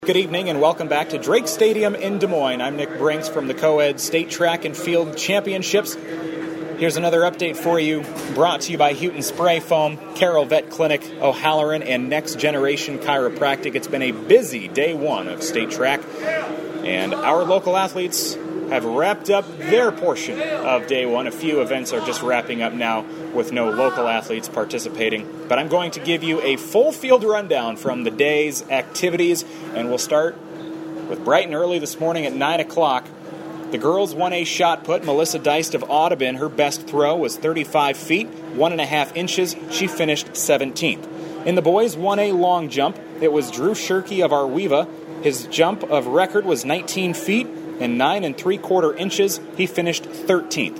Good evening and welcome back to Drake Stadium in Des Moines. I'm Nick Brinks from the Co-Ed State Track and Field Championships. Here's another update for you, brought to you by Houghton Spray Foam, Carroll Vet Clinic, O'Halloran, and Next Generation Chiropractic. It's been a busy day one of state track, and our local athletes have wrapped up their portion of day one. A few events are just wrapping up now with no local athletes participating. But I'm going to give you a full field rundown from the day's activities, and we'll start with bright and early this morning at 9 o'clock. The girls 1A shot put. Melissa Deist of Audubon, her best throw was 35 feet, 1.5 inches. She finished 17th. In the boys 1A long jump, it was Drew Shirkey of Arweva. His jump of record was 19 feet and 9 3/4 inches. He finished 13th.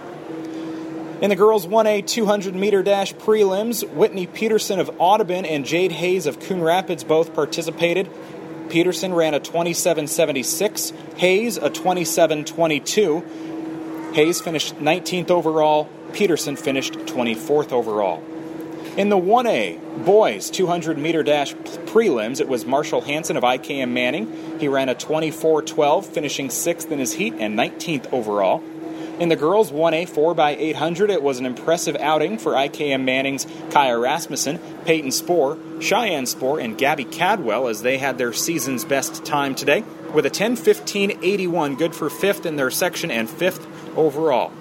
In the girls 1A 200-meter dash prelims, Whitney Peterson of Audubon and Jade Hayes of Coon Rapids both participated. Peterson ran a 27.76, Hayes a 27.22. Hayes finished 19th overall, Peterson finished 24th overall. In the 1A boys 200-meter dash prelims, it was Marshall Hansen of IKM Manning. He ran a 24.12, finishing 6th in his heat and 19th overall. In the girls 1A 4x800, it was an impressive outing for IKM Manning's Kaya Rasmussen, Peyton Spoor, Cheyenne Spoor, and Gabby Cadwell as they had their season's best time today with a 10:15.81, good for 5th in their section and 5th overall.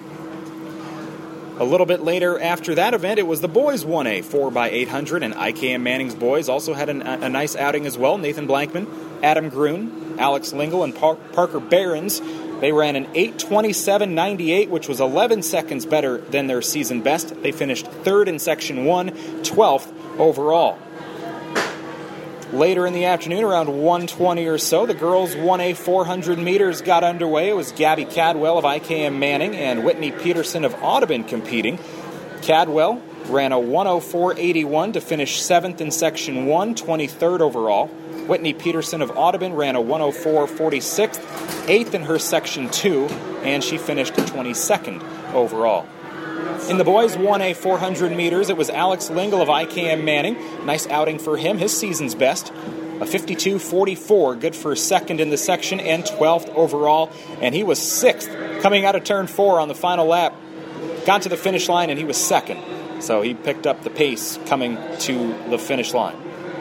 A little bit later after that event, it was the boys 1A 4x800, and IKM Manning's boys also had a nice outing as well. Nathan Blankman, Adam Grun, Alex Lingle, and Parker Behrens. They ran an 8:27.98, which was 11 seconds better than their season best. They finished 3rd in Section 1, 12th overall. Later in the afternoon, around 1:20 or so, the girls 1A 400 meters got underway. It was Gabby Cadwell of IKM Manning and Whitney Peterson of Audubon competing. Cadwell ran a 1:04.81 to finish 7th in Section 1, 23rd overall. Whitney Peterson of Audubon ran a 1:04.46, 8th in her Section 2, and she finished 22nd overall. In the boys 1A 400 meters, it was Alex Lingle of IKM Manning. Nice outing for him, his season's best. A 52.44, good for 2nd in the section and 12th overall, and he was 6th coming out of turn 4 on the final lap. Got to the finish line, and he was 2nd, so he picked up the pace coming to the finish line.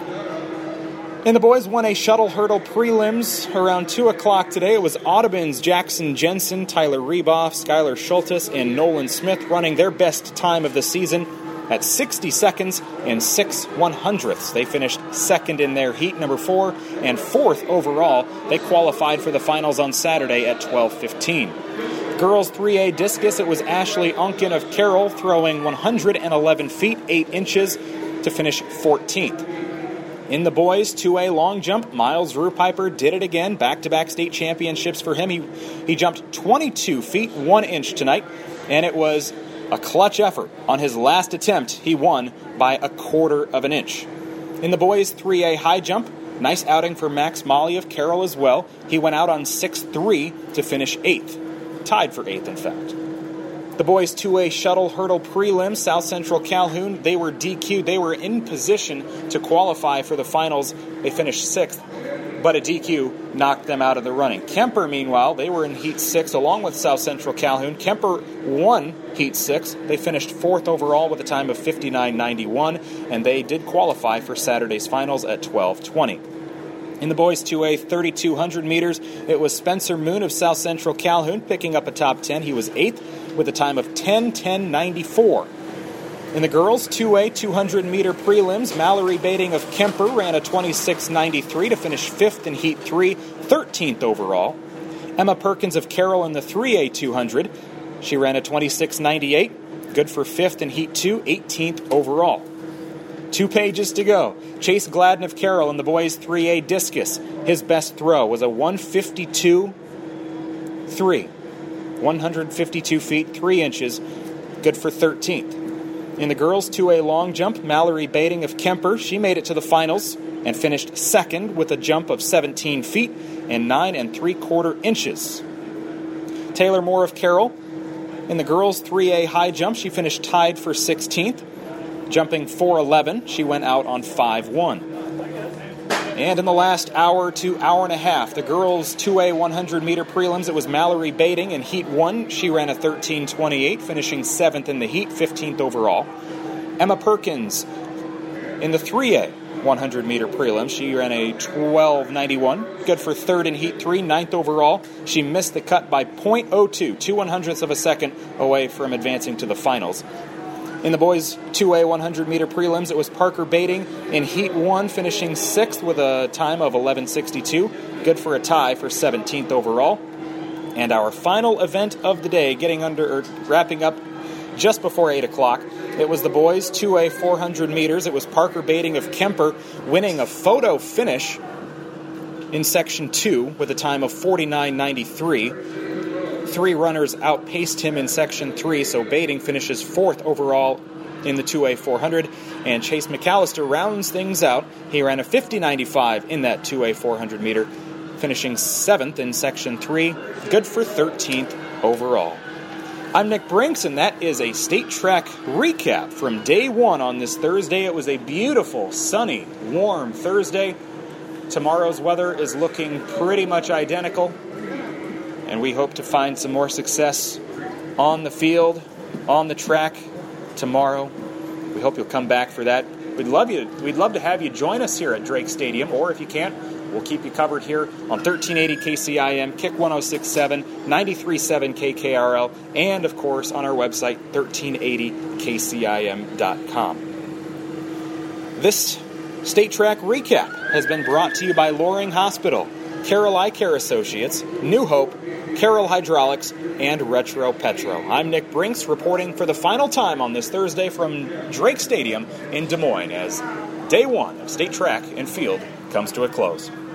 In the boys 1A shuttle hurdle prelims, around 2 o'clock today, it was Audubon's Jackson Jensen, Tyler Reboff, Skylar Schultes, and Nolan Smith running their best time of the season at 60 seconds and 6/100ths. They finished 2nd in their heat, number 4, and 4th overall. They qualified for the finals on Saturday at 12:15. Girls 3A discus, it was Ashley Unkin of Carroll throwing 111 feet, 8 inches to finish 14th. In the boys 2A long jump, Miles Rupiper did it again, back-to-back state championships for him. He jumped 22 feet, 1 inch tonight, and it was a clutch effort. On his last attempt, he won by 1/4 of an inch. In the boys 3A high jump, nice outing for Max Molly of Carroll as well. He went out on 6'3" to finish 8th, tied for 8th in fact. The boys 2A shuttle hurdle prelims, South Central Calhoun, they were DQ'd. They were in position to qualify for the finals. They finished 6th, but a DQ knocked them out of the running. Kemper, meanwhile, they were in Heat 6 along with South Central Calhoun. Kemper won Heat 6. They finished 4th overall with a time of 59.91, and they did qualify for Saturday's finals at 12:20. In the boys 2A 3,200 meters, it was Spencer Moon of South Central Calhoun picking up a top 10. He was 8th with a time of 10:10.94. In the girls 2A 200-meter prelims, Mallory Bating of Kemper ran a 26.93 to finish 5th in Heat 3, 13th overall. Emma Perkins of Carroll in the 3A 200, she ran a 26.98, good for 5th in Heat 2, 18th overall. 2 pages to go. Chase Gladden of Carroll in the boys 3A discus. His best throw was a 152.3. 152 feet, 3 inches, good for 13th. In the girls 2A long jump, Mallory Bating of Kemper, she made it to the finals and finished 2nd with a jump of 17 feet and 9 3/4 inches. Taylor Moore of Carroll, in the girls 3A high jump, she finished tied for 16th. Jumping 4.11, she went out on 5.1. And in the last hour to hour and a half, the girls' 2A 100-meter prelims, it was Mallory Bading in Heat 1. She ran a 13:28, finishing 7th in the heat, 15th overall. Emma Perkins in the 3A 100-meter prelim, she ran a 12:91, good for 3rd in Heat 3, 9th overall. She missed the cut by .02, 2/100ths of a second away from advancing to the finals. In the boys' 2A 100-meter prelims, it was Parker Bading in Heat 1, finishing 6th with a time of 11:62, good for a tie for 17th overall. And our final event of the day, wrapping up just before 8 o'clock, it was the boys' 2A 400 meters. It was Parker Bading of Kemper winning a photo finish in Section 2 with a time of 49:93. 3 runners outpaced him in Section 3, so Bading finishes 4th overall in the 2A 400, and Chase McAllister rounds things out. He ran a 50:95 in that 2A 400 meter, finishing 7th in Section 3, good for 13th overall. I'm Nick Brinks, and that is a state track recap from day 1 on this Thursday. It was a beautiful, sunny, warm Thursday. Tomorrow's weather is looking pretty much identical, and we hope to find some more success on the field, on the track tomorrow. We hope you'll come back for that. We'd love to have you join us here at Drake Stadium, or if you can't, we'll keep you covered here on 1380 KCIM, Kick 106.7, 93.7 KKRL, and of course on our website, 1380kcim.com. This state track recap has been brought to you by Loring Hospital, Carroll Eye Care Associates, New Hope, Carroll Hydraulics, and Retro Petro. I'm Nick Brinks, reporting for the final time on this Thursday from Drake Stadium in Des Moines as Day 1 of State Track and Field comes to a close.